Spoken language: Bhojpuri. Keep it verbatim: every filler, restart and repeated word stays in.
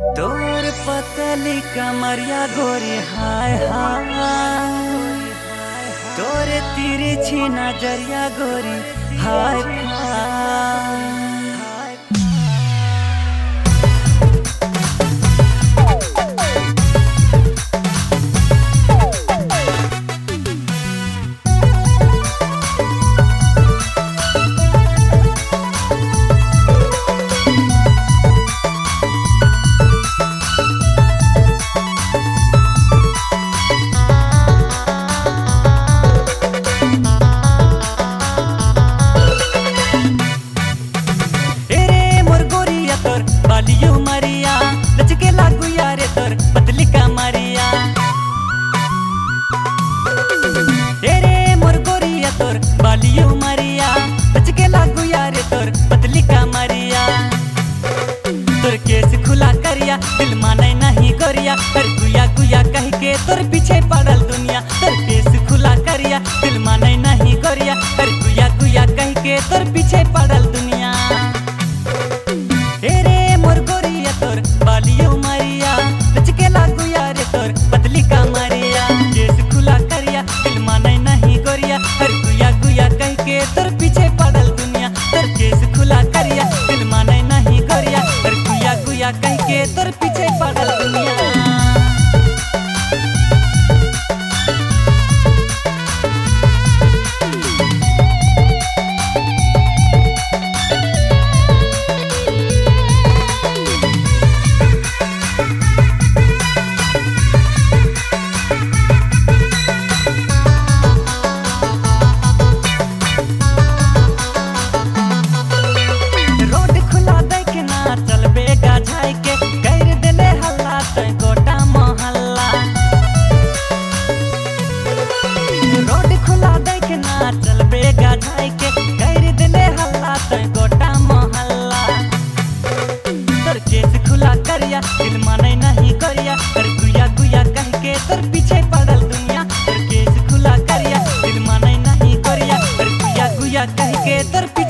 तोर पतली कमरिया गोरी हाय हाय, तोरे तिरछी नजरिया गोरी हाय हाय। बालियो मरिया लचके लागू यारे तोर पतली कमरिया, तेरे मोर गोरिया तोर बालियो मरिया लचके लागू यारे तोर पतली कमरिया। तोर केस खुला करिया दिल माने नहीं गोरिया, कर गुया गुया कह के तोर पीछे पड़ल दुनिया। तोर केस खुला करिया दिल माने नहीं गोरिया, कर गुया गुया कह के तोर पीछे पड़ल दुनिया। तेरे मोर गोरिया तोर बालियो मरिया लचके लागू यारे तोर पतली कमरिया। केस खुला करिया दिल माने नहीं गोरिया, हर गुया गुया कह के तोर पीछे पड़ल दुनिया। तोर केस खुला करिया दिल माने नहीं गोरिया, हर गुया गुया कह के तोर पीछे पड़ल दुनिया। दिल माने नहीं गोरिया, कर गुया गुया कह के तोर पीछे पड़ल दुनिया। तोर केस खुला करिया दिल माने नहीं गोरिया, कर गुया गुया कह के तोर